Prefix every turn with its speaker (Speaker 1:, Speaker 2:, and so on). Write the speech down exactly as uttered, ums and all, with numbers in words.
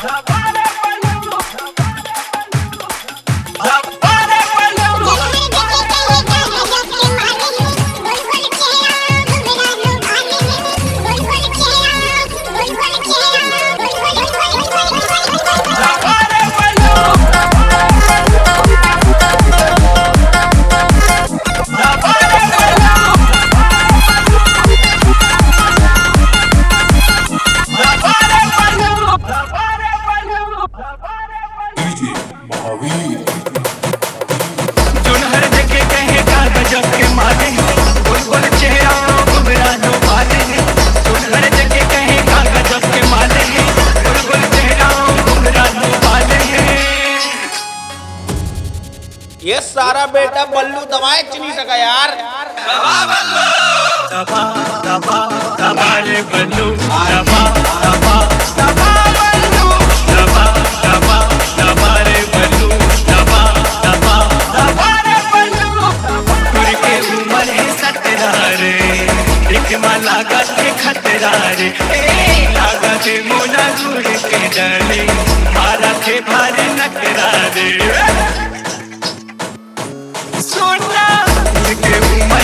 Speaker 1: ये सारा बेटा बल्लू दबाए नहीं सका यार।
Speaker 2: दबा बल्लू, दबा दबा दबा रे बल्लू, दबा दबा दबा बल्लू, दबा दबा दबा रे बल्लू, दबा दबा दबा रे बल्लू। तुर के उमर है सतरा रे, एक माला के खतरा रे, लागा के मोना दूर के डाली, मारा के भारे नकरा रे। सोना के